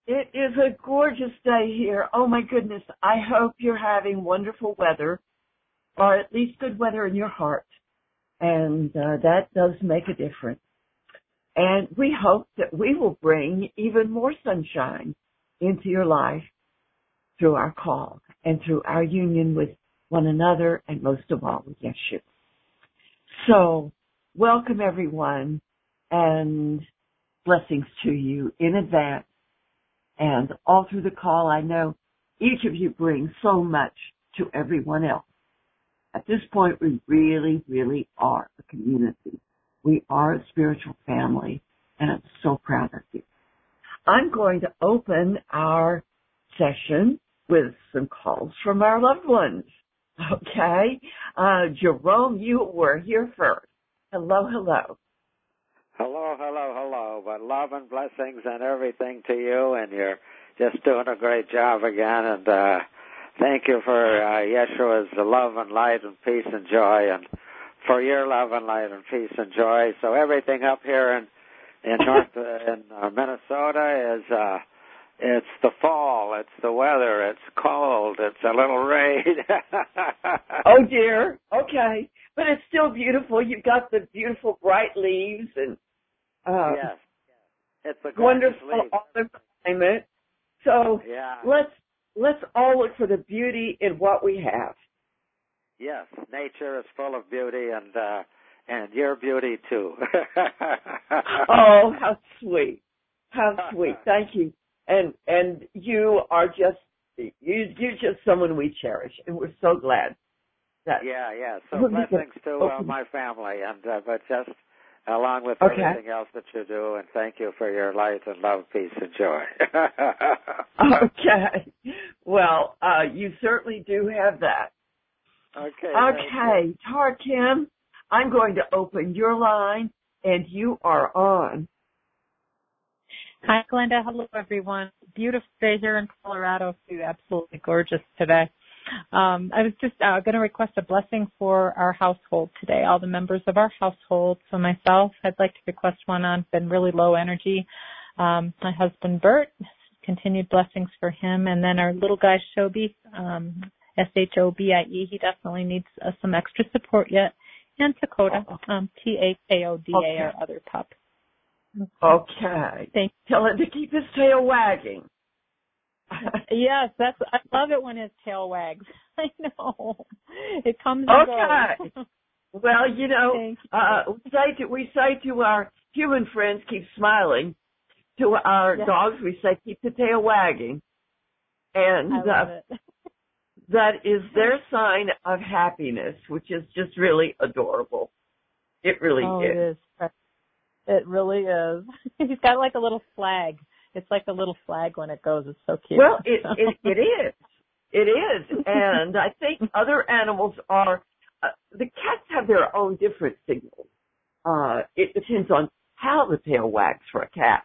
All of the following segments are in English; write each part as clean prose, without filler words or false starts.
It is a gorgeous day here. Oh, my goodness. I hope you're having wonderful weather, or at least good weather in your heart. And that does make a difference. And we hope that we will bring even more sunshine into your life through our call and through our union with one another and most of all with Yeshua. So, welcome everyone and blessings to you in advance. And all through the call, I know each of you brings so much to everyone else. At this point, we really, really are a community. We are a spiritual family, and I'm so proud of you. I'm going to open our session with some calls from our loved ones. Okay? Jerome, you were here first. Hello, hello. Hello, hello, hello. But love and blessings and everything to you, and you're just doing a great job again. And thank you for Yeshua's love and light and peace and joy, and for your love and light and peace and joy. So everything up here in Minnesota is it's the fall, it's the weather, it's cold, it's a little rain. Oh dear. Okay, but it's still beautiful. You've got the beautiful bright leaves and yes, it's a wonderful leaf. autumn climate. So yeah. let's all look for the beauty in what we have. Yes, nature is full of beauty, and your beauty too. Oh, how sweet! How sweet! Thank you. And you are you're just someone we cherish, and we're so glad that. Yeah. So blessings to my family, and but just along with everything else that you do, and thank you for your light and love, peace, and joy. Okay. Well, you certainly do have that. Okay, Tar Kim, I'm going to open your line, and you are on. Hi, Glenda. Hello, everyone. Beautiful day here in Colorado, too. Absolutely gorgeous today. I was just going to request a blessing for our household today, all the members of our household. So myself, I'd like to request one on been really low energy. My husband, Bert, continued blessings for him. And then our little guy, Shobi, Shobie, he definitely needs some extra support yet. And Takoda, Takoda, our other pup. Okay. Thank you. Tell him to keep his tail wagging. Yes, I love it when his tail wags. I know. It comes and goes. Well, you know, we say to our human friends, keep smiling. To our dogs, we say, keep the tail wagging. And I love it. that is their sign of happiness, which is just really adorable. It really is. It is. It really is. He's got like a little flag. It's like a little flag when it goes. It's so cute. Well, it is. It is. And I think other animals are, the cats have their own different signals. It depends on how the tail wags for a cat.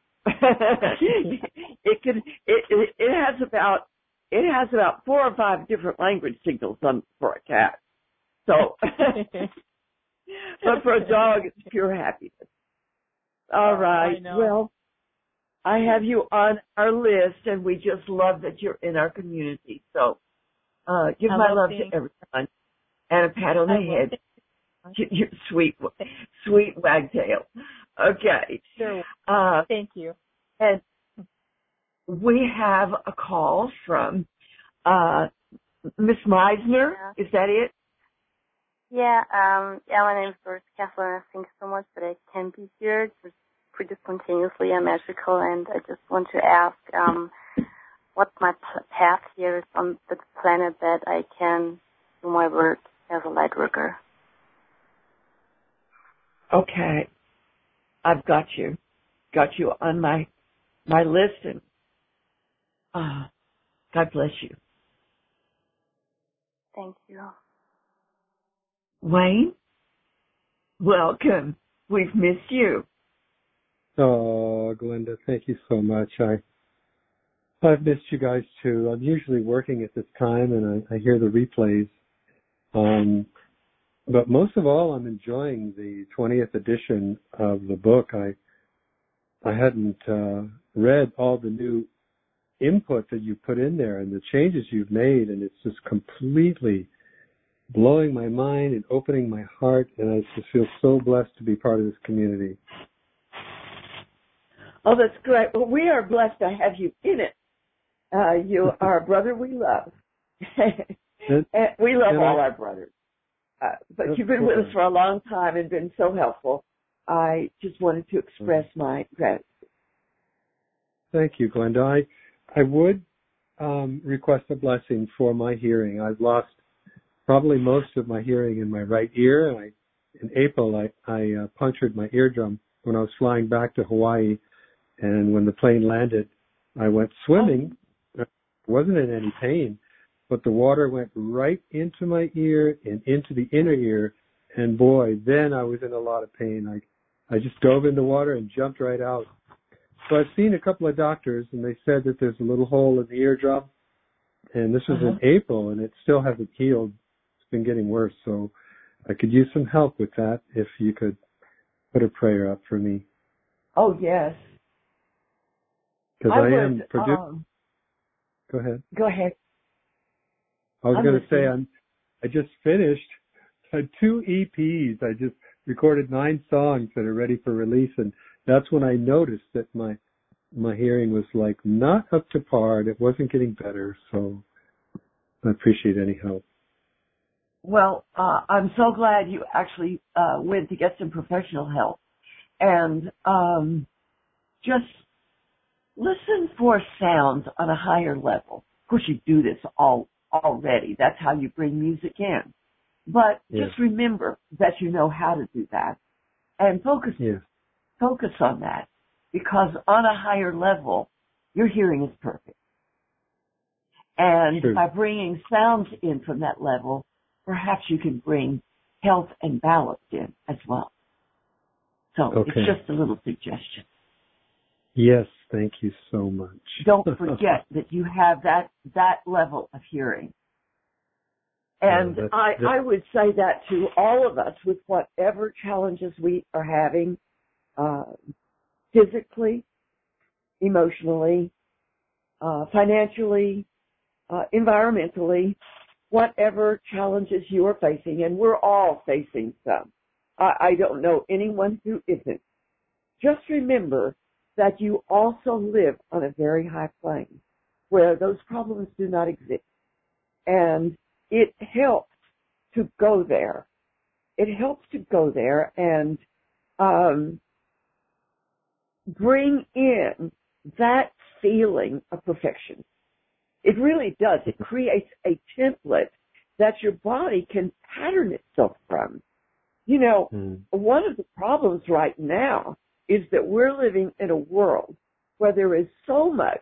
It has about 4 or 5 different language signals for a cat. So, but for a dog, it's pure happiness. All right. Well, I have you on our list, and we just love that you're in our community. So, give my love to everyone, and a pat on the head. Your sweet wagtail. Okay. Sure. Thank you. And we have a call from Miss Meisner. Yeah. Is that it? Yeah, my name is Doris Catherine. Thanks so much that I can be here just pretty spontaneously and magical, and I just want to ask what my path here is on the planet that I can do my work as a light worker. Okay. I've got you. Got you on my list, and God bless you. Thank you. Wayne, welcome. We've missed you. Oh, Glenda, thank you so much. I've missed you guys too. I'm usually working at this time, and I hear the replays. But most of all, I'm enjoying the 20th edition of the book. I hadn't read all the new input that you put in there and the changes you've made, and it's just completely blowing my mind and opening my heart, and I just feel so blessed to be part of this community. Oh, that's great. Well, we are blessed to have you in it. You are a brother we love. We love all our brothers. But you've been with us for a long time and been so helpful. I just wanted to express my gratitude. Thank you, Glenda. I would request a blessing for my hearing. I've lost probably most of my hearing in my right ear. In April, I punctured my eardrum when I was flying back to Hawaii. And when the plane landed, I went swimming. I wasn't in any pain, but the water went right into my ear and into the inner ear. And boy, then I was in a lot of pain. I just dove in the water and jumped right out. So I've seen a couple of doctors, and they said that there's a little hole in the eardrum. And this was in April, and it still hasn't healed. It's been getting worse. So I could use some help with that if you could put a prayer up for me. Oh, yes. Because I am producing. Go ahead. Go ahead. I was going to say I just finished 2 EPs. I just recorded 9 songs that are ready for release, and that's when I noticed that my hearing was like not up to par. It wasn't getting better, so I appreciate any help. Well, I'm so glad you actually went to get some professional help, and just listen for sounds on a higher level. Of course, you do this already. That's how you bring music in. But just remember that you know how to do that, and focus on that, because on a higher level, your hearing is perfect. And by bringing sounds in from that level, perhaps you can bring health and balance in as well. So it's just a little suggestion. Yes, thank you so much. Don't forget that you have that level of hearing. And I would say that to all of us with whatever challenges we are having, physically, emotionally, financially, environmentally, whatever challenges you are facing, and we're all facing some. I don't know anyone who isn't. Just remember that you also live on a very high plane where those problems do not exist. And it helps to go there. It helps to go there and bring in that feeling of perfection. It really does. It creates a template that your body can pattern itself from. You know, one of the problems right now is that we're living in a world where there is so much,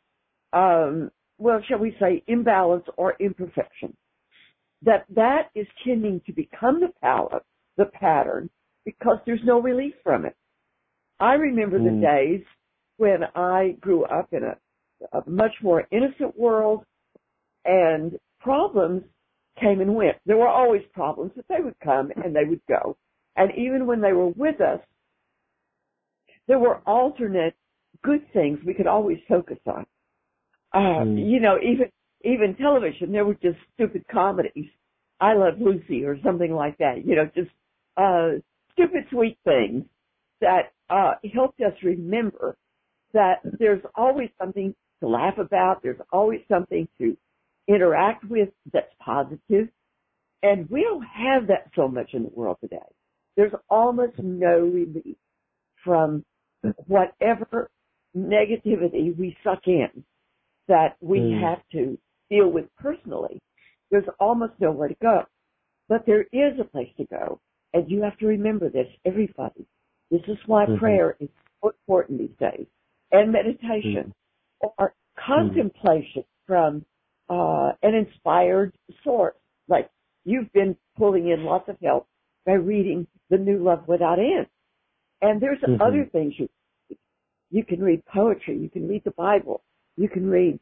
shall we say, imbalance or imperfection, that is tending to become the pattern, because there's no relief from it. I remember the days when I grew up in a much more innocent world, and problems came and went. There were always problems, but they would come and they would go. And even when they were with us, there were alternate good things we could always focus on. You know, even television, there were just stupid comedies. I Love Lucy or something like that. You know, just stupid, sweet things that helped us remember that there's always something to laugh about. There's always something to interact with that's positive. And we don't have that so much in the world today. There's almost no relief from whatever negativity we suck in that we have to deal with personally. There's almost nowhere to go. But there is a place to go. And you have to remember this, everybody. This is why prayer is so important these days. And meditation or contemplation from an inspired source. Like you've been pulling in lots of help by reading The New Love Without End. And there's other things you can read poetry, you can read the Bible, you can read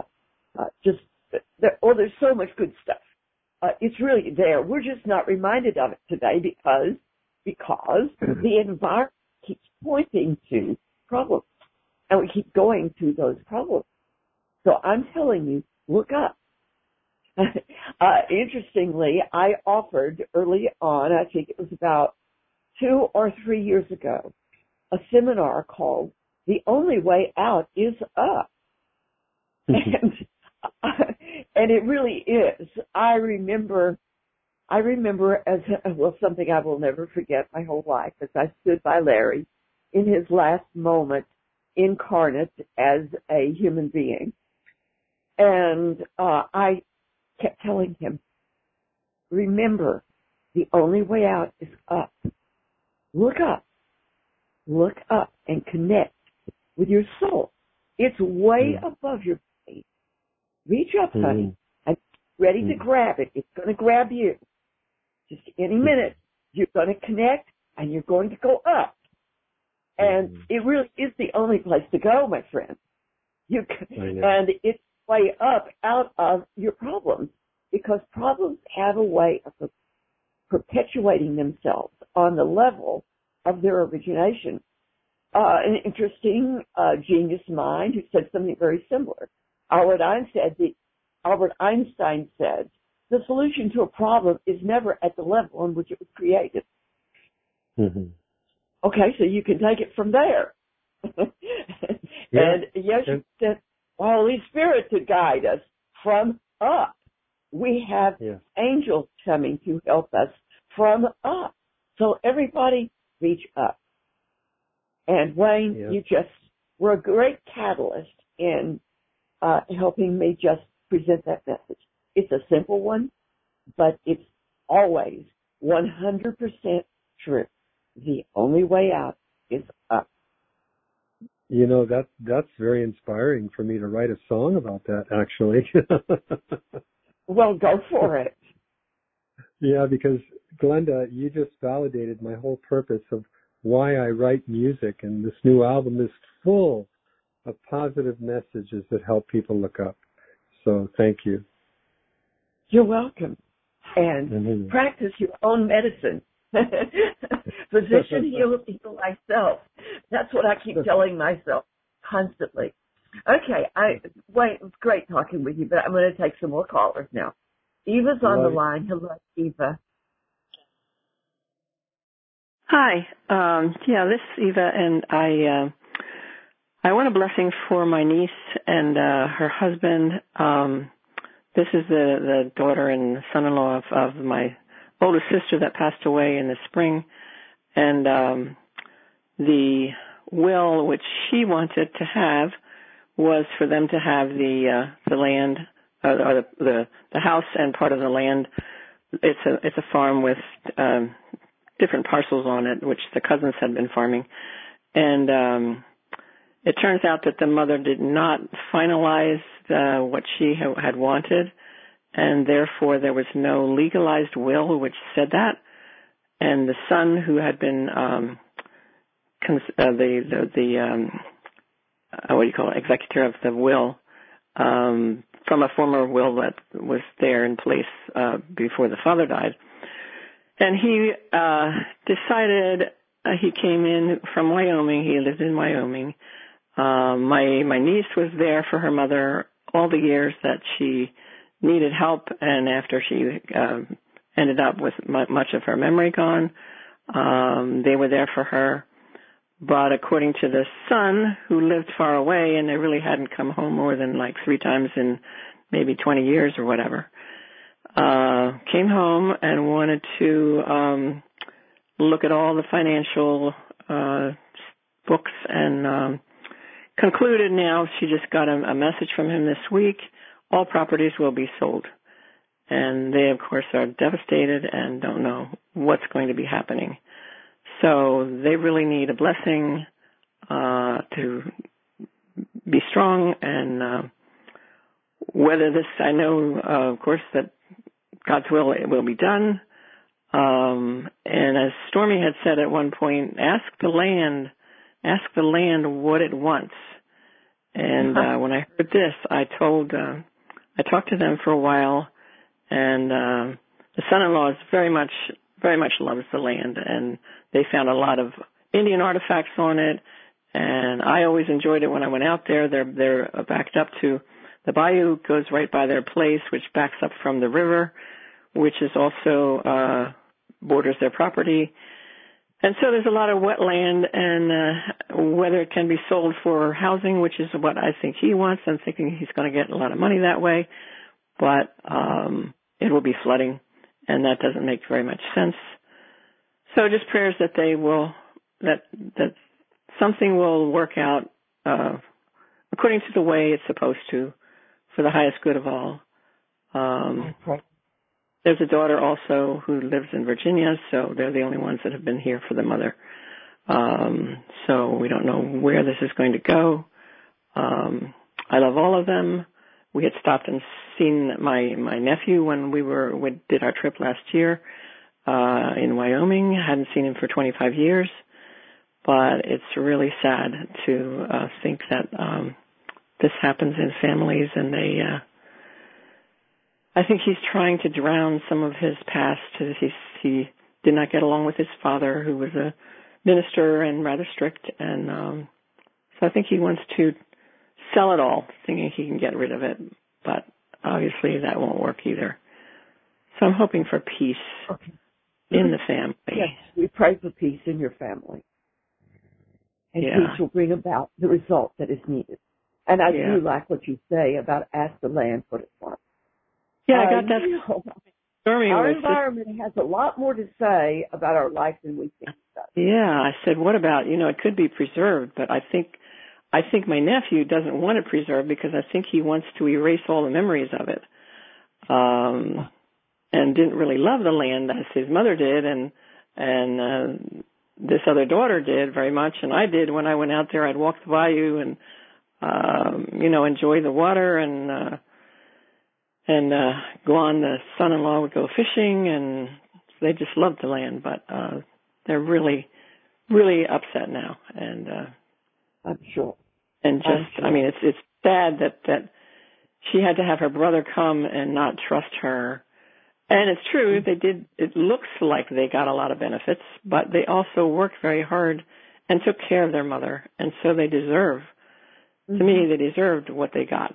there's so much good stuff. It's really there. We're just not reminded of it today because the environment keeps pointing to problems. And we keep going through those problems. So I'm telling you, look up. Interestingly, I offered early on, I think it was about 2 or 3 years ago, a seminar called The Only Way Out is Up. And it really is. I remember as, well, something I will never forget my whole life, as I stood by Larry in his last moment incarnate as a human being. And I kept telling him, remember, the only way out is up. Look up and connect with your soul. It's way above your body. Reach up, honey, and ready to grab it. It's going to grab you. Just any minute, you're going to connect and you're going to go up. And it really is the only place to go, my friend. And it's way up out of your problems, because problems have a way of perpetuating themselves on the level of their origination. An interesting genius mind who said something very similar. Albert Einstein said, the solution to a problem is never at the level on which it was created. Okay, so you can take it from there. And yes, you said Holy Spirit to guide us from up. We have angels coming to help us from up. So everybody reach up. And Wayne, you just were a great catalyst in helping me just present that message. It's a simple one, but it's always 100% true. The only way out is up. You know, that's very inspiring for me to write a song about that, actually. Well, go for it. Yeah, because Glenda, you just validated my whole purpose of why I write music, and this new album is full of positive messages that help people look up. So thank you. You're welcome. And practice your own medicine. Physician, heal thyself. That's what I keep telling myself constantly. Okay, Wayne, it was great talking with you, but I'm going to take some more callers now. Eva's on the line. Hello, Eva. Hi. This is Eva, and I want a blessing for my niece and her husband. This is the daughter and son-in-law of my oldest sister that passed away in the spring, and the will which she wanted to have was for them to have the land, or the house and part of the land. It's a farm with different parcels on it, which the cousins had been farming, and it turns out that the mother did not finalize what she had wanted, and therefore there was no legalized will which said that. And the son, who had been executor of the will, from a former will that was there in place before the father died, and he decided, he came in from Wyoming. He lived in Wyoming. My niece was there for her mother all the years that she needed help, and after she ended up with much of her memory gone, they were there for her. But according to the son, who lived far away, and they really hadn't come home more than like 3 times in maybe 20 years or whatever, came home and wanted to look at all the financial books, and concluded now she just got a message from him this week, all properties will be sold. And they, of course, are devastated and don't know what's going to be happening. So they really need a blessing to be strong, and whether this, I know, of course, that God's will, it will be done. And as Stormy had said at one point, ask the land what it wants. And when I heard this, I talked to them for a while, and the son-in-law is very much loves the land, and they found a lot of Indian artifacts on it, And I always enjoyed it when I went out there. They're backed up to the bayou, goes right by their place, which backs up from the river, which is also borders their property. And so there's a lot of wetland, and whether it can be sold for housing, which is what I think he wants. I'm thinking he's going to get a lot of money that way, but it will be flooding, and that doesn't make very much sense. So just prayers that they will, that something will work out according to the way it's supposed to, for the highest good of all. There's a daughter also who lives in Virginia, so they're the only ones that have been here for the mother. So we don't know where this is going to go. I love all of them. We had stopped and seen my nephew when we did our trip last year in Wyoming. I hadn't seen him for 25 years, but it's really sad to think that this happens in families, and I think he's trying to drown some of his past. He did not get along with his father, who was a minister and rather strict, and so I think he wants to sell it all, thinking he can get rid of it, but obviously that won't work either. So I'm hoping for peace in the family. Yes, we pray for peace in your family. And peace will bring about the result that is needed. And I do like what you say about ask the land what it wants. Yeah, I got that. Our environment has a lot more to say about our life than we think it does. Yeah, I said, what about, it could be preserved, but I think my nephew doesn't want it preserved because I think he wants to erase all the memories of it. And didn't really love the land as his mother did, and this other daughter did very much, and I did. When I went out there, I'd walk the bayou and enjoy the water, and go on. The son-in-law would go fishing, and they just loved the land, but they're really, really upset now, and I'm sure. And just, I mean, it's sad that she had to have her brother come and not trust her. And it's true, they did. It looks like they got a lot of benefits, but they also worked very hard and took care of their mother, and so they deserve. To me, they deserved what they got.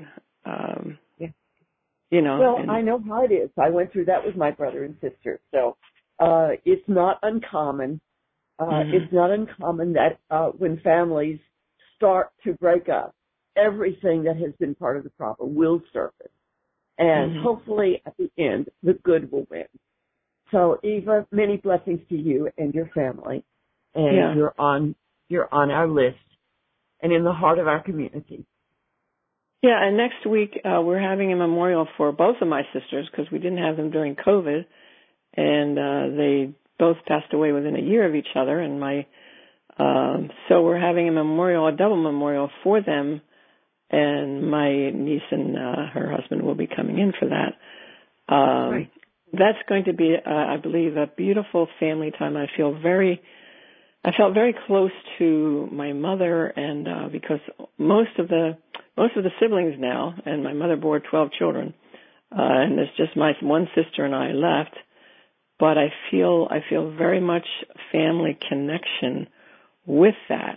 Well, I know how it is. I went through that with my brother and sister, so it's not uncommon. It's not uncommon that when families start to break up, everything that has been part of the problem will surface. And hopefully at the end, the good will win. So, Eva, many blessings to you and your family. And you're on our list and in the heart of our community. Yeah, and next week we're having a memorial for both of my sisters because we didn't have them during COVID. And they both passed away within a year of each other. And so we're having a double memorial for them. And my niece and her husband will be coming in for that. Right. That's going to be, I believe, a beautiful family time. I felt very close to my mother, and because most of the siblings now, and my mother bore 12 children, and there's just my one sister and I left. But I feel very much family connection with that.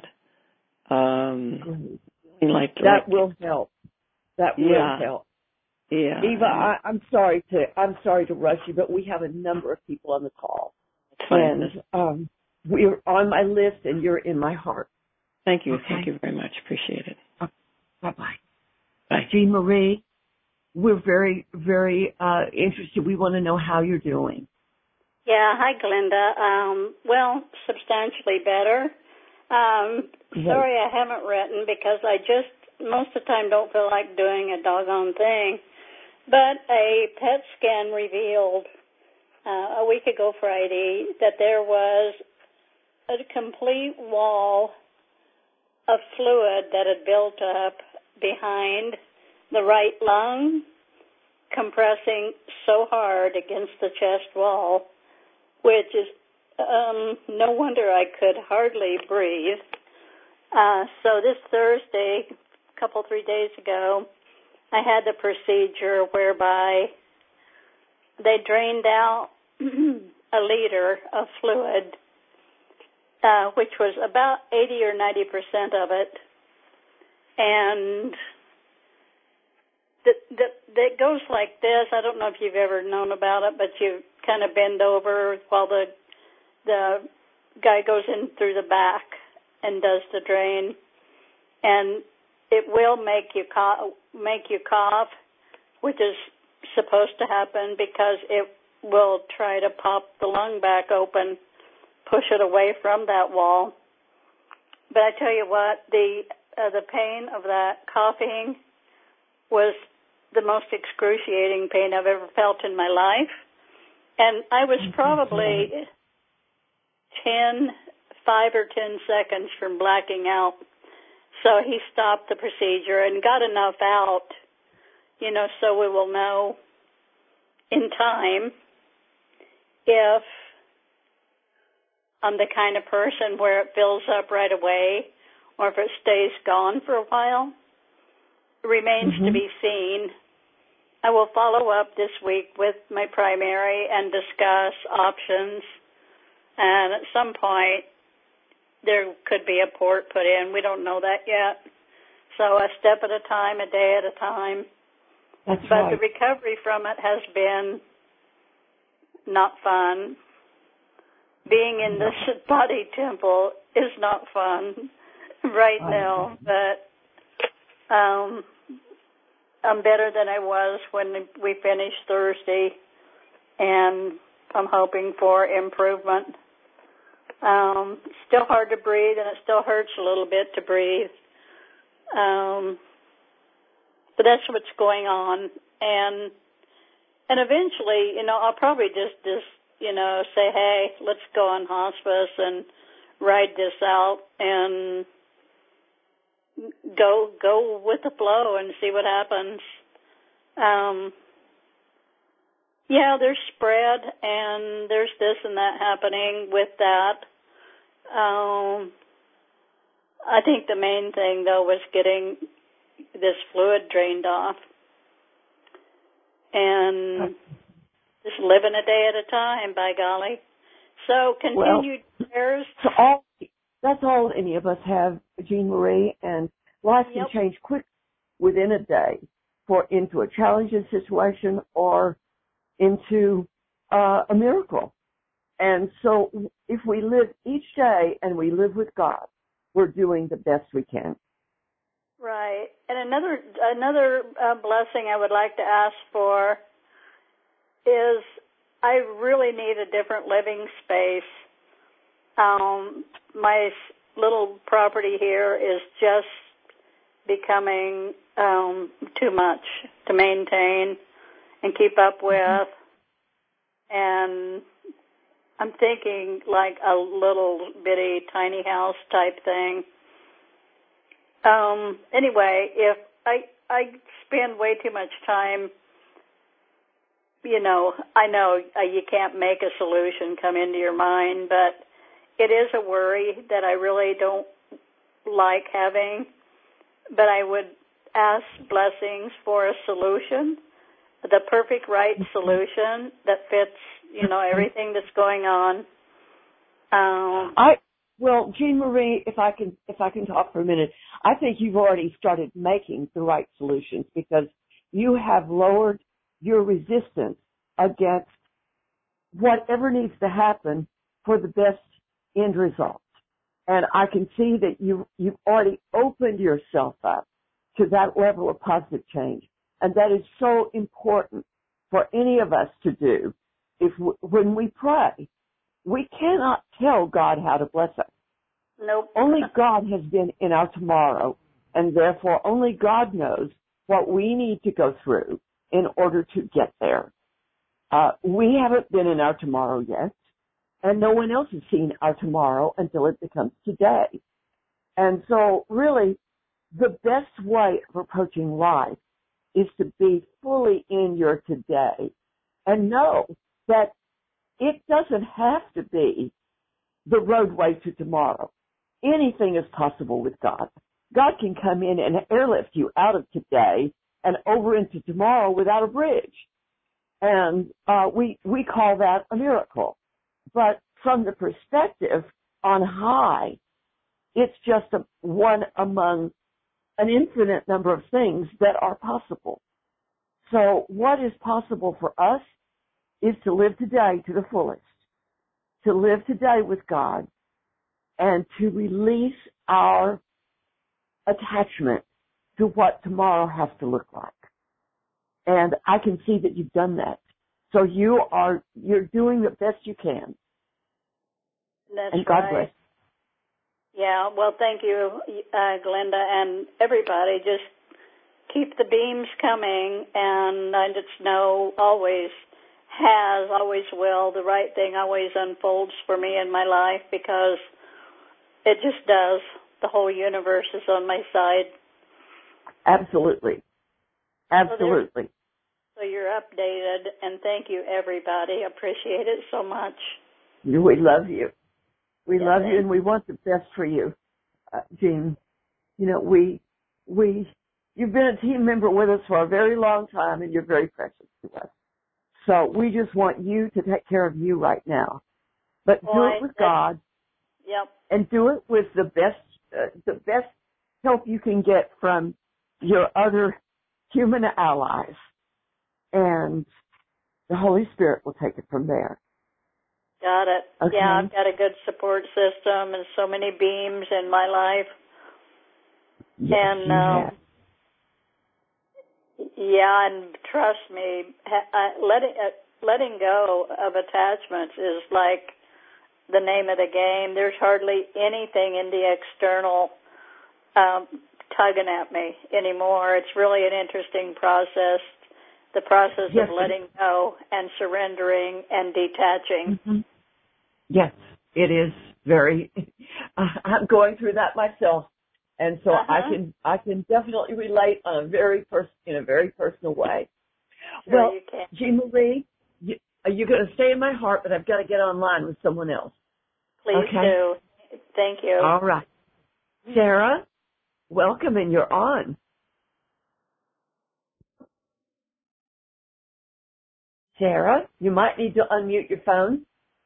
That will help. That will help. Yeah. Eva, I'm sorry to rush you, but we have a number of people on the call. That's fine. And we're on my list, and you're in my heart. Thank you. Okay. Thank you very much. Appreciate it. Bye-bye. Bye. Jean Marie, we're very, very interested. We want to know how you're doing. Yeah. Hi, Glenda. Well, substantially better. Sorry I haven't written because I just most of the time don't feel like doing a doggone thing. But a PET scan revealed a week ago Friday that there was a complete wall of fluid that had built up behind the right lung, compressing so hard against the chest wall, which is no wonder I could hardly breathe. So this Thursday, a couple, 3 days ago, I had the procedure whereby they drained out a liter of fluid which was about 80 or 90% of it. And that goes like this. I don't know if you've ever known about it, but you kind of bend over while the guy goes in through the back and does the drain. And it will make you cough, which is supposed to happen because it will try to pop the lung back open, push it away from that wall. But I tell you what, the pain of that coughing was the most excruciating pain I've ever felt in my life. And I was probably 5 or 10 seconds from blacking out. So he stopped the procedure and got enough out, so we will know in time if I'm the kind of person where it fills up right away or if it stays gone for a while. Remains to be seen. I will follow up this week with my primary and discuss options. And at some point, there could be a port put in. We don't know that yet. So a step at a time, a day at a time. That's but right. The recovery from it has been not fun. Being in this body temple is not fun right now, but I'm better than I was when we finished Thursday, and I'm hoping for improvement. Still hard to breathe, and it still hurts a little bit to breathe. But that's what's going on, and eventually, I'll probably just say, hey, let's go on hospice and ride this out and go with the flow and see what happens. There's spread and there's this and that happening with that. I think the main thing, though, was getting this fluid drained off and just living a day at a time, by golly. So continued prayers. That's all any of us have, Jean Marie, and life can change quick within a day into a challenging situation or into a miracle. And so if we live each day and we live with God, we're doing the best we can. Right. And another blessing I would like to ask for is I really need a different living space. My little property here is just becoming too much to maintain and keep up with. And I'm thinking like a little bitty tiny house type thing. Anyway, if I spend way too much time, I know you can't make a solution come into your mind, but it is a worry that I really don't like having. But I would ask blessings for a solution, the perfect right solution that fits, everything that's going on. Well, Jean Marie, if I can talk for a minute, I think you've already started making the right solutions because you have lowered your resistance against whatever needs to happen for the best end result. And I can see that you've already opened yourself up to that level of positive change. And that is so important for any of us to do. When we pray, we cannot tell God how to bless us. Nope. Only God has been in our tomorrow, and therefore only God knows what we need to go through in order to get there. We haven't been in our tomorrow yet, and no one else has seen our tomorrow until it becomes today. And so really, the best way of approaching life is to be fully in your today and know that it doesn't have to be the roadway to tomorrow. Anything is possible with God. God can come in and airlift you out of today and over into tomorrow without a bridge. And we call that a miracle. But from the perspective on high. It's just one among an infinite number of things that are possible. So what is possible for us is to live today to the fullest, to live today with God, and to release our attachment to what tomorrow has to look like. And I can see that you've done that. So you're doing the best you can. That's and God right. bless. Yeah, well, thank you, Glenda, and everybody. Just keep the beams coming, and I just know always will, the right thing always unfolds for me in my life because it just does. The whole universe is on my side. Absolutely. Absolutely. So you're updated, and thank you, everybody. Appreciate it so much. We love you. We love you, thanks. and we want the best for you, Jean. You know, you've been a team member with us for a very long time, and you're very precious to us. So we just want you to take care of you right now. But do it with God. Yep. And do it with the best help you can get from your other human allies. And the Holy Spirit will take it from there. Got it. Okay. Yeah, I've got a good support system and so many beams in my life. Yes, and and trust me, letting go of attachments is like the name of the game. There's hardly anything in the external tugging at me anymore. It's really an interesting process. The process of letting go and surrendering and detaching. Mm-hmm. Yes, it is very. I'm going through that myself, and so I can definitely relate on in a very personal way. Sure, well, you can. Jean Marie, you're going to stay in my heart, but I've got to get online with someone else. Please do. Thank you. All right, Sarah, welcome, and you're on. Sarah, you might need to unmute your phone.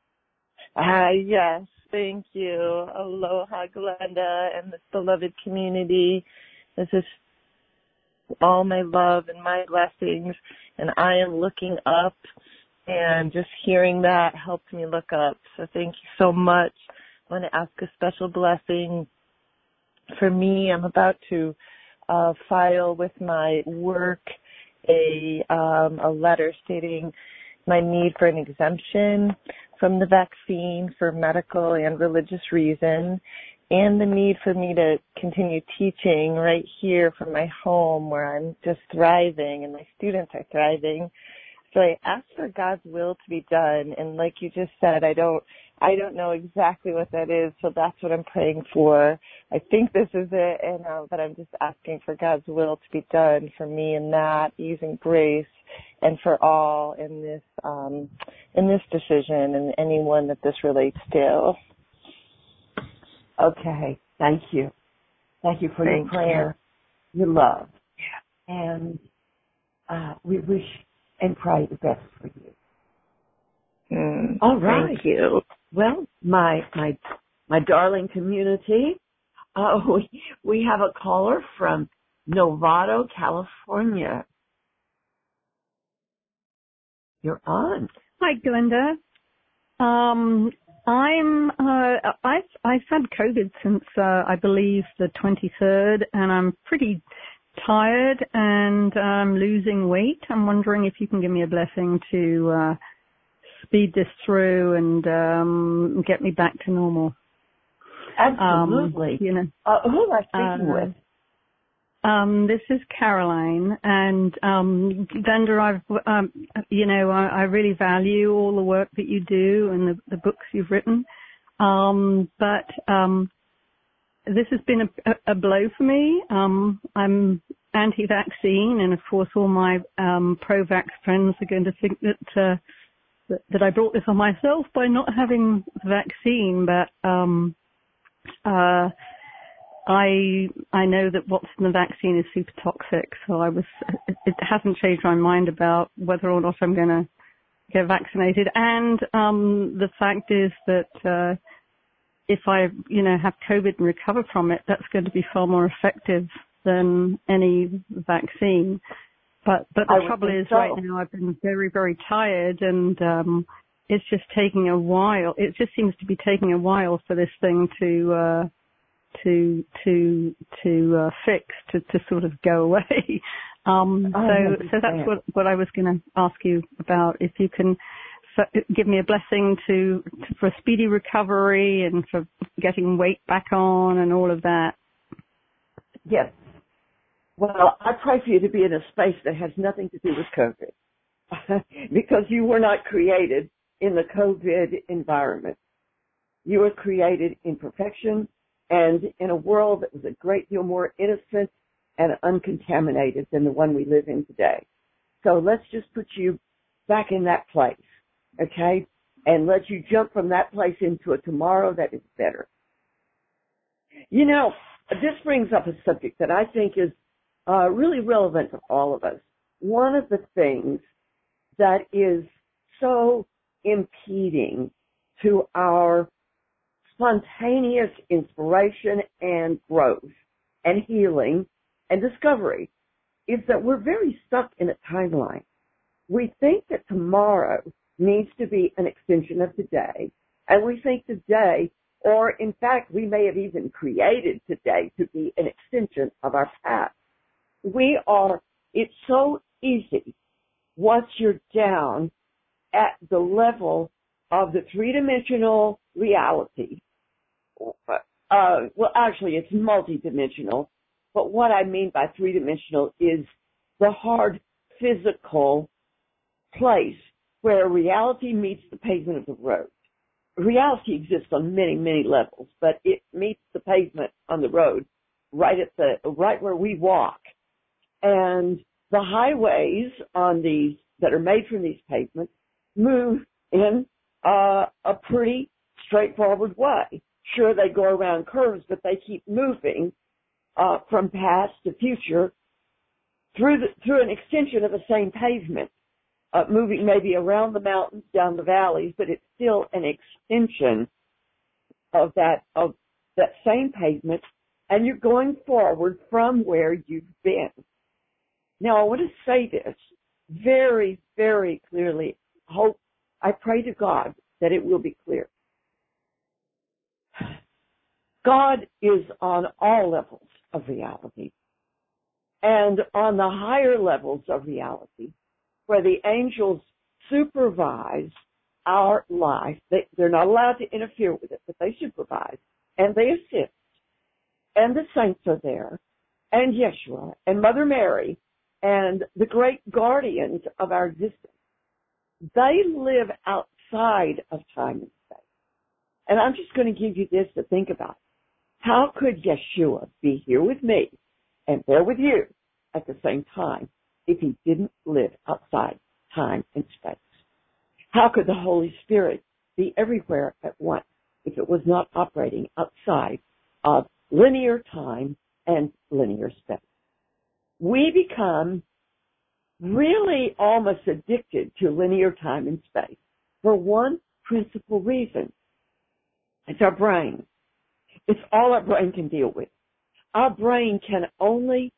Yes, thank you. Aloha, Glenda, and this beloved community. This is all my love and my blessings, and I am looking up, and just hearing that helped me look up. So thank you so much. I want to ask a special blessing for me. I'm about to file with my work a letter stating my need for an exemption from the vaccine for medical and religious reasons, and the need for me to continue teaching right here from my home where I'm just thriving and my students are thriving. So I asked for God's will to be done, and like you just said, I don't know exactly what that is, so that's what I'm praying for. I think this is it, and but I'm just asking for God's will to be done for me in that, using grace, and for all in this decision and anyone that this relates to. Okay, thank you. Thank you for your prayer, your love, and we wish and pray the best for you. All right. Thank you. Well, my darling community, we have a caller from Novato, California. You're on. Hi, Glenda. I've had COVID since I believe the 23rd, and I'm pretty tired and losing weight. I'm wondering if you can give me a blessing to speed this through and get me back to normal. Absolutely. Who am I speaking with? This is Caroline, and Glenda, I really value all the work that you do and the books you've written. But this has been a blow for me. I'm anti-vaccine, and of course all my pro-vax friends are going to think that I brought this on myself by not having the vaccine, but I know that what's in the vaccine is super toxic, so it hasn't changed my mind about whether or not I'm going to get vaccinated. And the fact is that if I, have COVID and recover from it, that's going to be far more effective than any vaccine. But the trouble is right now I've been very, very tired, and it's just taking a while. It just seems to be taking a while for this thing to fix, to sort of go away. So that's what I was going to ask you about. If you can give me a blessing for a speedy recovery and for getting weight back on and all of that. Yes. Well, I pray for you to be in a space that has nothing to do with COVID, because you were not created in the COVID environment. You were created in perfection and in a world that was a great deal more innocent and uncontaminated than the one we live in today. So let's just put you back in that place, okay? And let you jump from that place into a tomorrow that is better. This brings up a subject that I think is really relevant to all of us. One of the things that is so impeding to our spontaneous inspiration and growth and healing and discovery is that we're very stuck in a timeline. We think that tomorrow needs to be an extension of today, and we think today, or in fact, we may have even created today to be an extension of our past. It's so easy once you're down at the level of the three-dimensional reality. Well, actually, it's multidimensional, but what I mean by three-dimensional is the hard physical place where reality meets the pavement of the road. Reality exists on many, many levels, but it meets the pavement on the road right where we walk. And the highways that are made from these pavements move in a pretty straightforward way. Sure, they go around curves, but they keep moving from past to future through an extension of the same pavement, moving maybe around the mountains, down the valleys, but it's still an extension of that same pavement, and you're going forward from where you've been. Now, I want to say this very, very clearly. I pray to God that it will be clear. God is on all levels of reality. And on the higher levels of reality, where the angels supervise our life, they're not allowed to interfere with it, but they supervise and they assist. And the saints are there, and Yeshua, and Mother Mary, and the great guardians of our existence. They live outside of time and space. And I'm just going to give you this to think about. How could Yeshua be here with me and there with you at the same time if he didn't live outside time and space? How could the Holy Spirit be everywhere at once if it was not operating outside of linear time and linear space? We become really almost addicted to linear time and space for one principal reason. It's our brain. It's all our brain can deal with. Our brain can only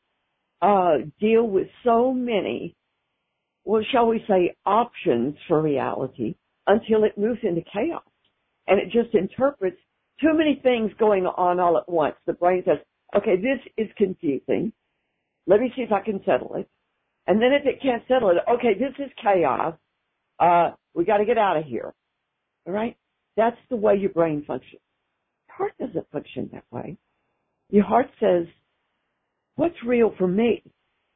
deal with so many, well, shall we say, options for reality until it moves into chaos. And it just interprets too many things going on all at once. The brain says, okay, this is confusing. Let me see if I can settle it. And then if it can't settle it, okay, this is chaos. We got to get out of here. All right? That's the way your brain functions. Your heart doesn't function that way. Your heart says, what's real for me?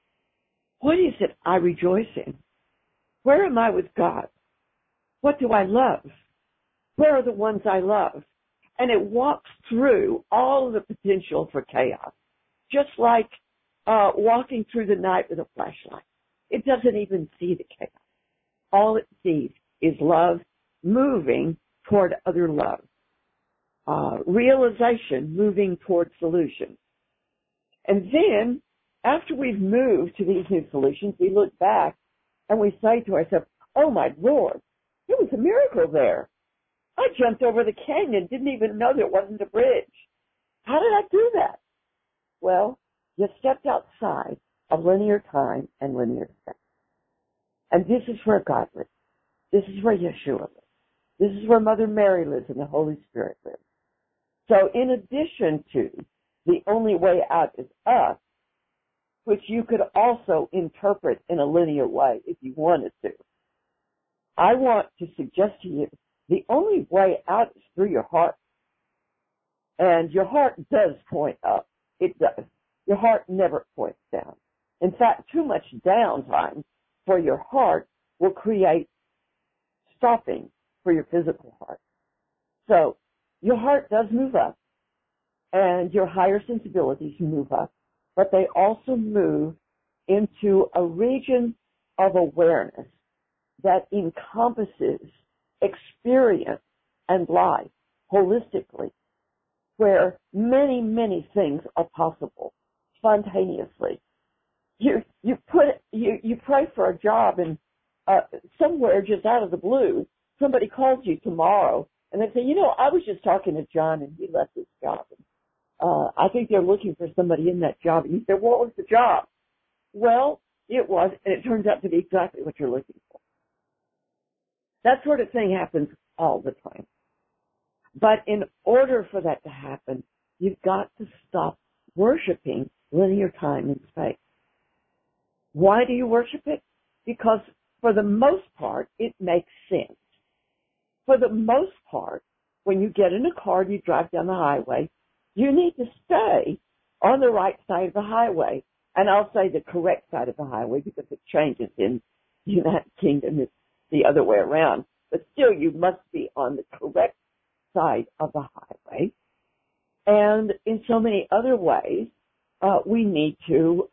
What is it I rejoice in? Where am I with God? What do I love? Where are the ones I love? And it walks through all of the potential for chaos, just like walking through the night with a flashlight. It doesn't even see the chaos. All it sees is love moving toward other love. Realization moving toward solutions. And then, after we've moved to these new solutions, we look back and we say to ourselves, oh my Lord, it was a miracle there. I jumped over the canyon, didn't even know there wasn't a bridge. How did I do that? Well, you stepped outside of linear time and linear space. And this is where God lives. This is where Yeshua lives. This is where Mother Mary lives and the Holy Spirit lives. So in addition to the only way out is us, which you could also interpret in a linear way if you wanted to, I want to suggest to you the only way out is through your heart. And your heart does point up. It does. Your heart never points down. In fact, too much downtime for your heart will create stopping for your physical heart. So your heart does move up, and your higher sensibilities move up, but they also move into a region of awareness that encompasses experience and life holistically, where many, many things are possible spontaneously. You pray for a job, and somewhere just out of the blue, somebody calls you tomorrow, and they say, I was just talking to John, and he left his job. I think they're looking for somebody in that job. And you say, what was the job? Well, it was, and it turns out to be exactly what you're looking for. That sort of thing happens all the time. But in order for that to happen, you've got to stop worshiping linear time and space. Why do you worship it? Because for the most part, it makes sense. For the most part, when you get in a car and you drive down the highway, you need to stay on the right side of the highway. And I'll say the correct side of the highway because it changes in the United Kingdom. It's the other way around. But still, you must be on the correct side of the highway. And in so many other ways, we need to,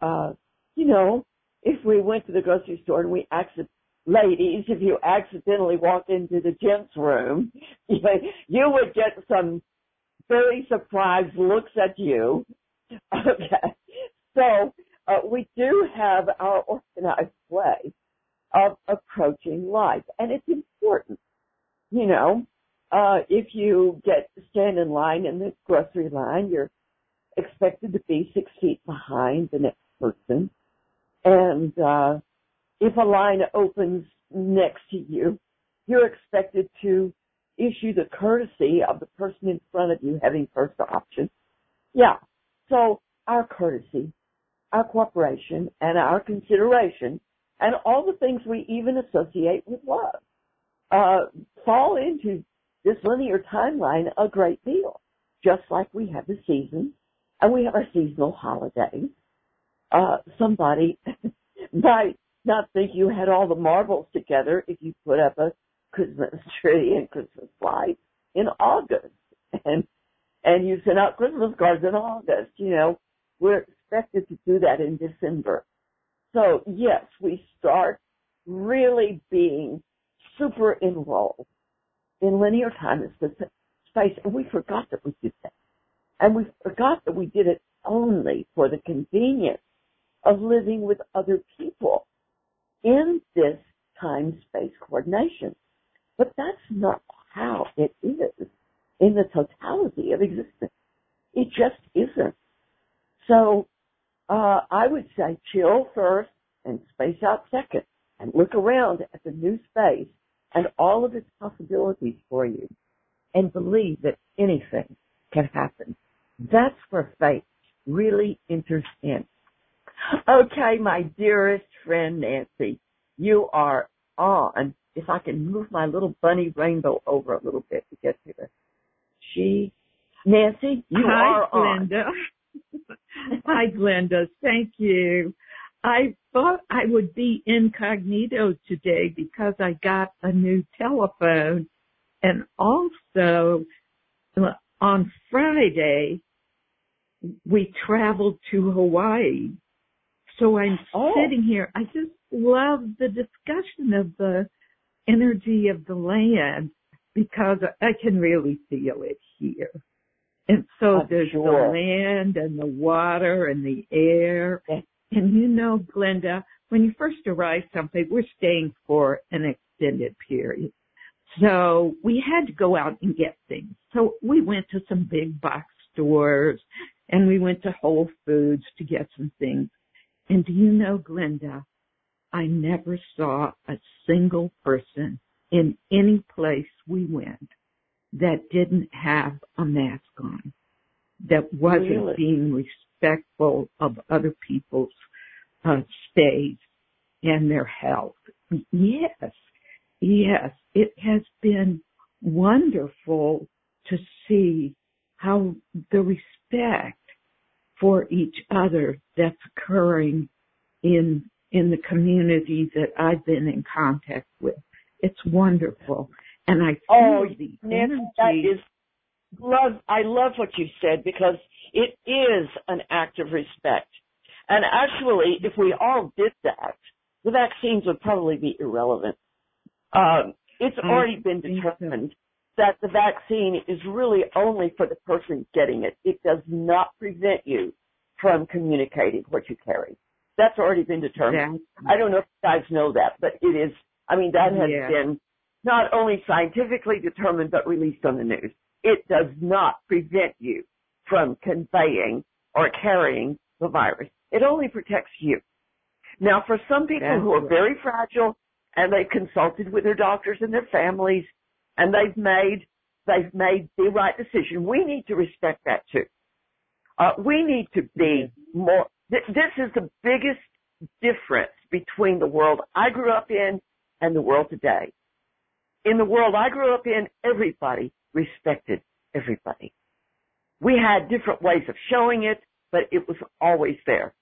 if we went to the grocery store and ladies, if you accidentally walked into the gents' room, you would get some very surprised looks at you. Okay. So we do have our organized way of approaching life, and it's important. If you stand in line in the grocery line, you're expected to be 6 feet behind the next person. And if a line opens next to you, you're expected to issue the courtesy of the person in front of you having first option. Yeah. So our courtesy, our cooperation, and our consideration, and all the things we even associate with love, fall into this linear timeline a great deal. Just like we have the seasons, and we have our seasonal holidays. Somebody might not think you had all the marbles together if you put up a Christmas tree and Christmas lights in August, and you send out Christmas cards in August. We're expected to do that in December. So yes, we start really being super enrolled in linear time and space, and we forgot that we did that, and we forgot that we did it only for the convenience of living with other people in this time-space coordination. But that's not how it is in the totality of existence. It just isn't. So I would say chill first and space out second, and look around at the new space and all of its possibilities for you, and believe that anything can happen. That's where faith really enters in. Okay, my dearest friend Nancy, you are on. If I can move my little bunny rainbow over a little bit to get to her. Nancy, you are on. Glenda. Hi, Glenda. Thank you. I thought I would be incognito today because I got a new telephone. And also, on Friday, we traveled to Hawaii. So I'm sitting here. I just love the discussion of the energy of the land because I can really feel it here. And so there's the land and the water and the air. And Glenda, when you first arrive someplace, we're staying for an extended period. So we had to go out and get things. So we went to some big box stores and we went to Whole Foods to get some things. And do you know, Glenda, I never saw a single person in any place we went that didn't have a mask on, that wasn't being respectful of other people's space and their health. Yes, it has been wonderful to see how the respect for each other that's occurring in the community that I've been in contact with. It's wonderful. And I feel the energy. I love what you said, because it is an act of respect. And actually, if we all did that, the vaccines would probably be irrelevant. It's already been determined that the vaccine is really only for the person getting it. It does not prevent you from communicating what you carry. That's already been determined. I don't know if you guys know that, but it is. I mean, that has been not only scientifically determined, but released on the news. It does not prevent you from conveying or carrying the virus. It only protects you. Now, for some people who are very fragile and they've consulted with their doctors and their families and they've made the right decision, we need to respect that too. We need to be more. This is the biggest difference between the world I grew up in and the world today. In the world I grew up in, everybody respected everybody. We had different ways of showing it, but it was always there.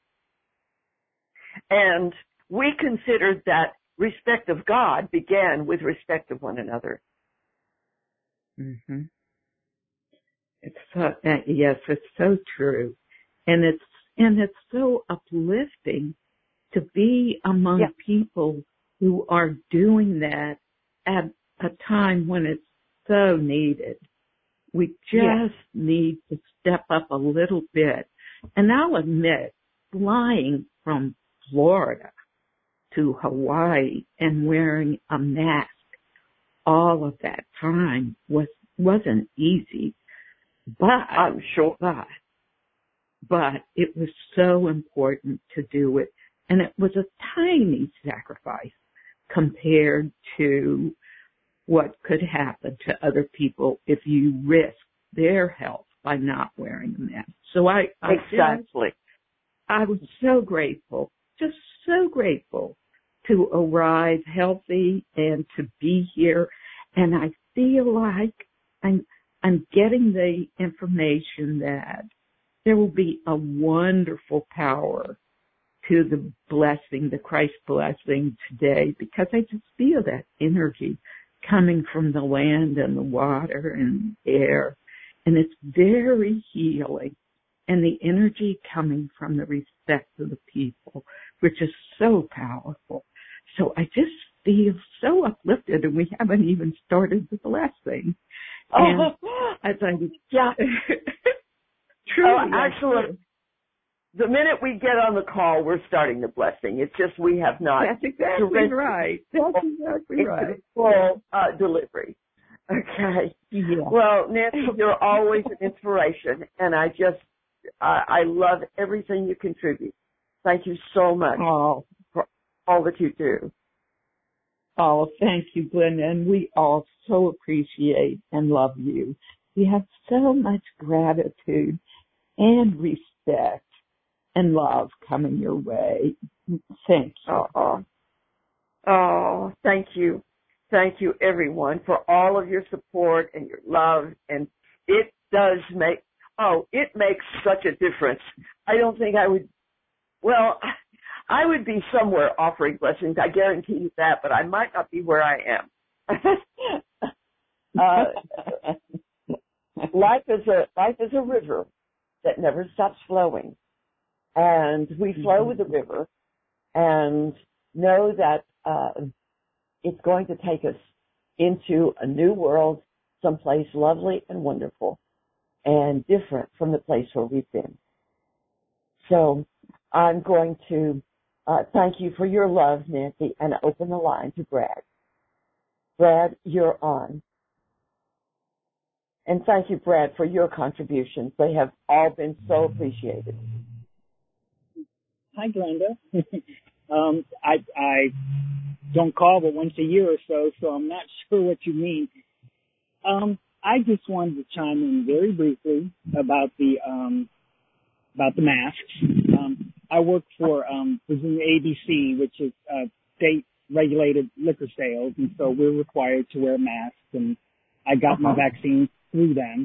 And we considered that respect of God began with respect of one another. Mm-hmm. Yes, it's so true. And it's so uplifting to be among people who are doing that at a time when it's so needed. We just need to step up a little bit. And I'll admit, flying from Florida to Hawaii and wearing a mask all of that time wasn't easy. But I'm sure but it was so important to do it. And it was a tiny sacrifice compared to what could happen to other people if you risk their health by not wearing a mask. So I was so grateful, just so grateful to arrive healthy and to be here. And I feel like I'm getting the information that there will be a wonderful power to the blessing, the Christ blessing today, because I just feel that energy coming from the land and the water and the air. And it's very healing. And the energy coming from the respect of the people, which is so powerful. So I just feel so uplifted, and we haven't even started the blessing. And as I truly, actually, the minute we get on the call, we're starting the blessing. It's just we have not. That's exactly right. That's exactly right. Full delivery. Okay. Yeah. Well, Nancy, you're always an inspiration, and I love everything you contribute. Thank you so much for all that you do. Oh, thank you, Glenda, and we all so appreciate and love you. We have so much gratitude and respect and love coming your way. Thank you. Oh, thank you. Thank you, everyone, for all of your support and your love. And it does it makes such a difference. I don't think I would be somewhere offering blessings. I guarantee you that, but I might not be where I am. Life is a river that never stops flowing. And we flow with the river and know that it's going to take us into a new world, someplace lovely and wonderful and different from the place where we've been. So I'm going to thank you for your love, Nancy, and open the line to Brad. Brad, you're on. And thank you, Brad, for your contributions. They have all been so appreciated. Hi, Glenda. I don't call but once a year or so I'm not sure what you mean. I just wanted to chime in very briefly about the masks. I work for Virginia ABC, which is state-regulated liquor sales, and so we're required to wear masks, and I got my vaccine through them.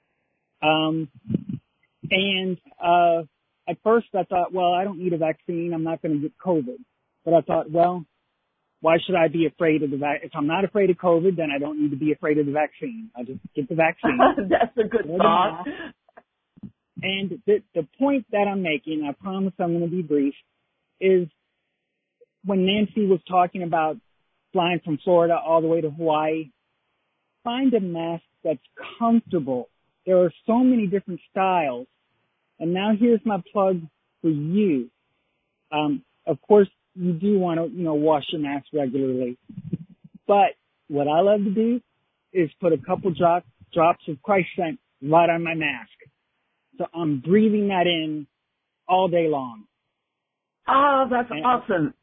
At first I thought, well, I don't need a vaccine. I'm not going to get COVID. But I thought, well, why should I be afraid of the vaccine? If I'm not afraid of COVID, then I don't need to be afraid of the vaccine. I'll just get the vaccine. That's a good thought. And the point that I'm making, I promise I'm going to be brief, is when Nancy was talking about flying from Florida all the way to Hawaii, find a mask that's comfortable. There are so many different styles. And now here's my plug for you. Of course, you do want to, wash your mask regularly. But what I love to do is put a couple drops of Christ scent right on my mask. So I'm breathing that in all day long. Oh, that's awesome.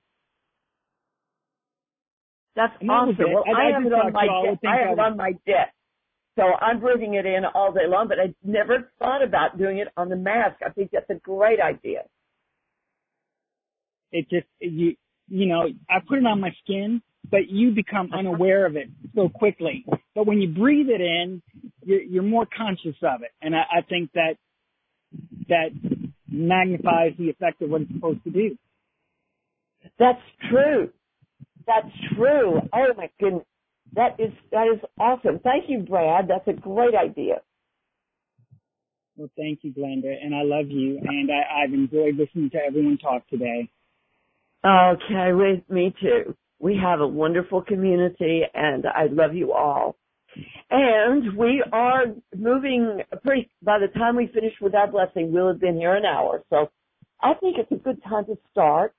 That's awesome. Well, I have it on my desk. So I'm breathing it in all day long, but I never thought about doing it on the mask. I think that's a great idea. It just, I put it on my skin, but you become unaware of it so quickly. But when you breathe it in, you're more conscious of it. And I think that magnifies the effect of what it's supposed to do. That's true. That's true. Oh my goodness. That is awesome. Thank you, Brad. That's a great idea. Well, thank you, Glenda, and I love you, and I've enjoyed listening to everyone talk today. Okay, me too. We have a wonderful community, and I love you all. And we are moving by the time we finish with our blessing, we'll have been here an hour. So I think it's a good time to start.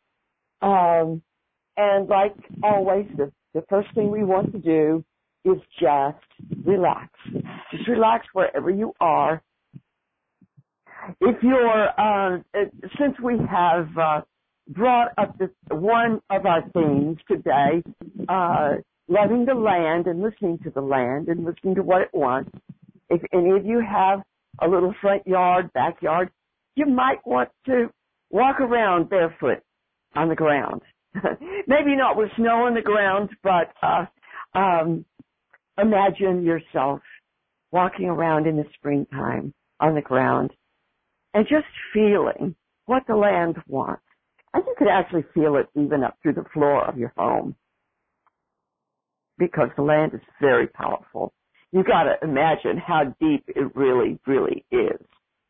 And like always, the first thing we want to do is just relax. Just relax wherever you are. If you're, since we have brought up one of our themes today, loving the land and listening to the land and listening to what it wants, if any of you have a little front yard, backyard, you might want to walk around barefoot on the ground. Maybe not with snow on the ground, but imagine yourself walking around in the springtime on the ground and just feeling what the land wants. And you could actually feel it even up through the floor of your home because the land is very powerful. You've got to imagine how deep it really, really is.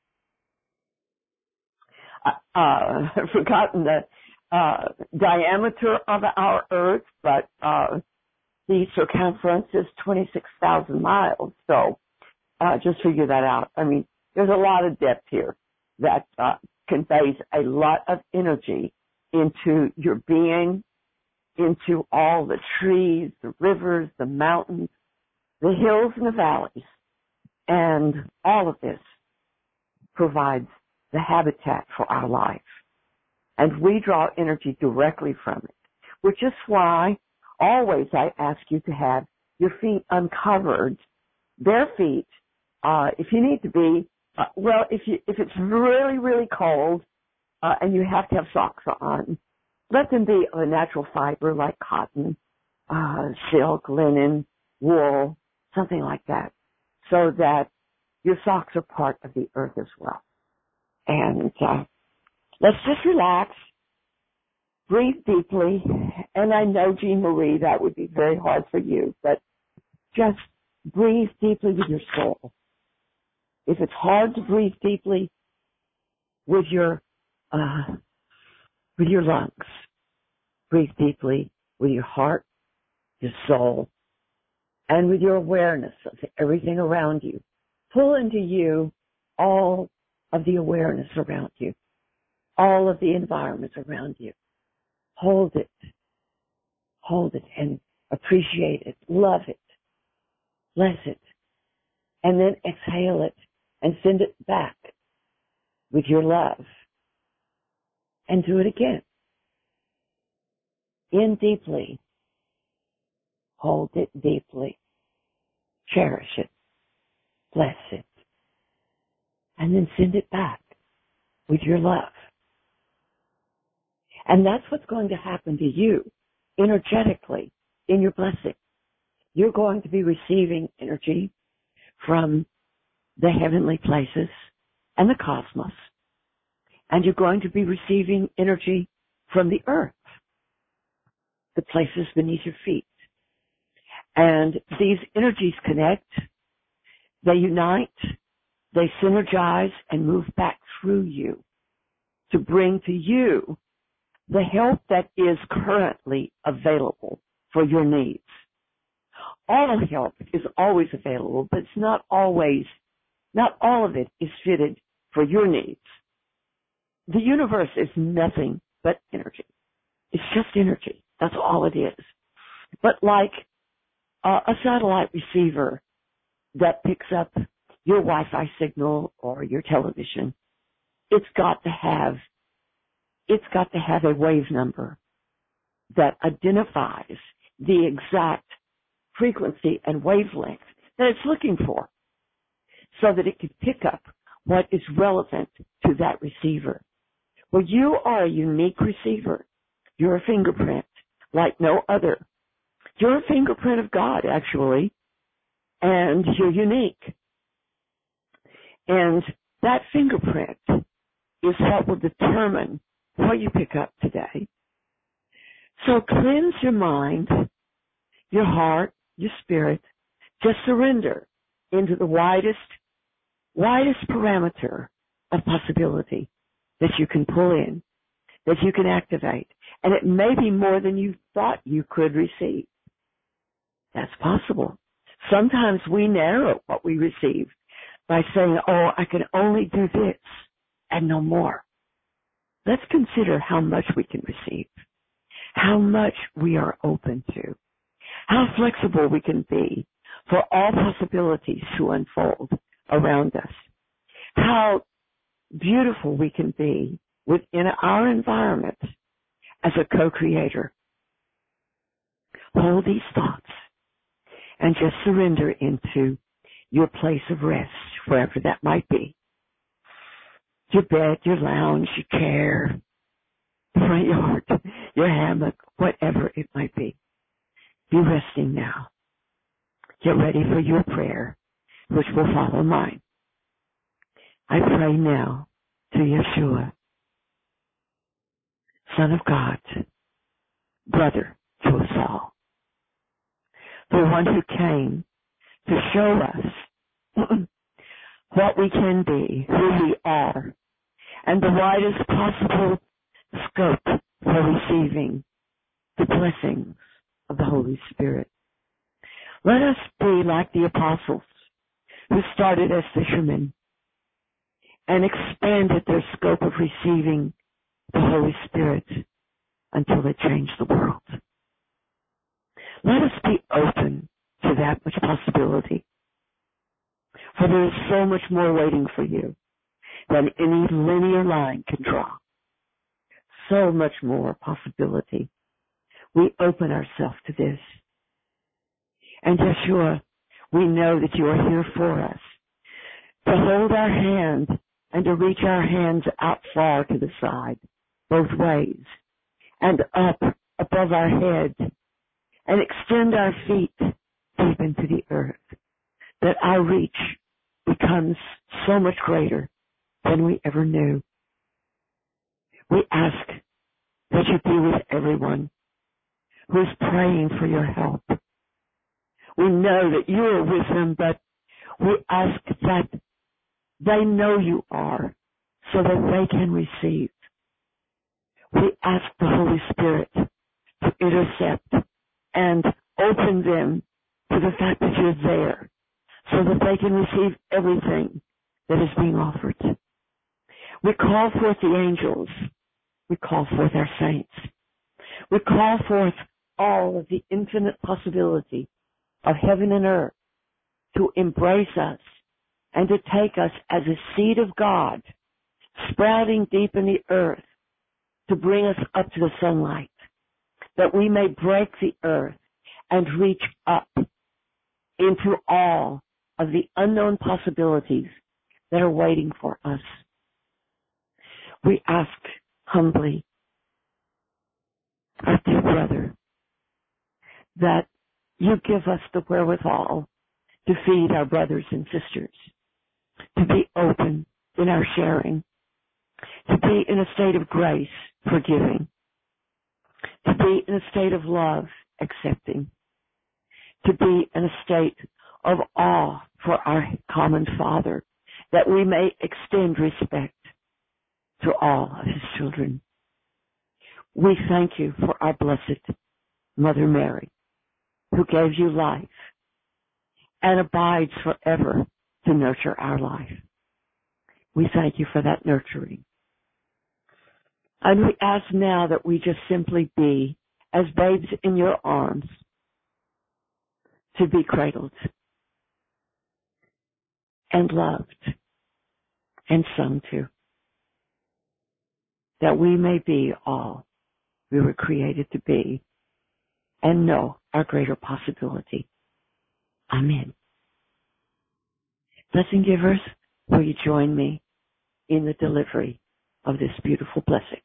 I've forgotten the diameter of our Earth, but the circumference is 26,000 miles. So just figure that out. I mean, there's a lot of depth here that conveys a lot of energy into your being, into all the trees, the rivers, the mountains, the hills and the valleys. And all of this provides the habitat for our life. And we draw energy directly from it, which is why always I ask you to have your feet uncovered, bare feet, if you need to be. If it's really, really cold and you have to have socks on, let them be of a natural fiber like cotton, silk, linen, wool, something like that, so that your socks are part of the earth as well. And let's just relax, breathe deeply, and I know, Jean Marie, that would be very hard for you, but just breathe deeply with your soul. If it's hard to breathe deeply with your lungs, breathe deeply with your heart, your soul, and with your awareness of everything around you. Pull into you all of the awareness around you, all of the environment around you. Hold it, and appreciate it, love it, bless it, and then exhale it and send it back with your love. And do it again. In deeply. Hold it deeply. Cherish it. Bless it. And then send it back with your love. And that's what's going to happen to you energetically in your blessing. You're going to be receiving energy from the heavenly places and the cosmos. And you're going to be receiving energy from the earth, the places beneath your feet. And these energies connect, they unite, they synergize and move back through you to bring to you the help that is currently available for your needs. All help is always available, but it's not all of it is fitted for your needs. The universe is nothing but energy. It's just energy. That's all it is. But like a satellite receiver that picks up your Wi-Fi signal or your television, it's got to have a wave number that identifies the exact frequency and wavelength that it's looking for so that it can pick up what is relevant to that receiver. Well, you are a unique receiver. You're a fingerprint like no other. You're a fingerprint of God, actually, and you're unique. And that fingerprint is what will determine what you pick up today. So cleanse your mind, your heart, your spirit. Just surrender into the widest parameter of possibility that you can pull in, that you can activate. And it may be more than you thought you could receive. That's possible. Sometimes we narrow what we receive by saying, oh, I can only do this and no more. Let's consider how much we can receive, how much we are open to, how flexible we can be for all possibilities to unfold around us, how beautiful we can be within our environment as a co-creator. Hold these thoughts and just surrender into your place of rest, wherever that might be. Your bed, your lounge, your chair, the front yard, your hammock, whatever it might be. Be resting now. Get ready for your prayer, which will follow mine. I pray now to Yeshua, Son of God, brother to us all, the one who came to show us what we can be, who we are, and the widest possible scope for receiving the blessings of the Holy Spirit. Let us be like the apostles who started as fishermen and expanded their scope of receiving the Holy Spirit until they changed the world. Let us be open to that much possibility, for there is so much more waiting for you than any linear line can draw. So much more possibility. We open ourselves to this. And Yeshua, we know that you are here for us, to hold our hand and to reach our hands out far to the side, both ways, and up above our heads, and extend our feet deep into the earth, that our reach becomes so much greater than we ever knew. We ask that you be with everyone who is praying for your help. We know that you are with them, but we ask that they know you are so that they can receive. We ask the Holy Spirit to intercept and open them to the fact that you're there so that they can receive everything that is being offered. We call forth the angels. We call forth our saints. We call forth all of the infinite possibility of heaven and earth to embrace us and to take us as a seed of God, sprouting deep in the earth to bring us up to the sunlight, that we may break the earth and reach up into all of the unknown possibilities that are waiting for us. We ask humbly, our dear brother, that you give us the wherewithal to feed our brothers and sisters, to be open in our sharing, to be in a state of grace, forgiving, to be in a state of love, accepting, to be in a state of awe for our common Father, that we may extend respect to all of his children. We thank you for our blessed Mother Mary, who gave you life and abides forever to nurture our life. We thank you for that nurturing. And we ask now that we just simply be as babes in your arms, to be cradled and loved and sung to, that we may be all we were created to be and know our greater possibility. Amen. Blessing givers, will you join me in the delivery of this beautiful blessing?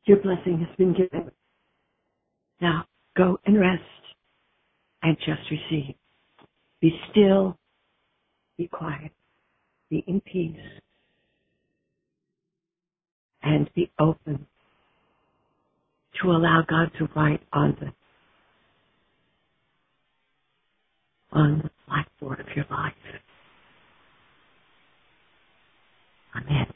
Your blessing has been given. Now go and rest and just receive. Be still, be quiet, be in peace, and be open to allow God to write on the blackboard of your life. Amen.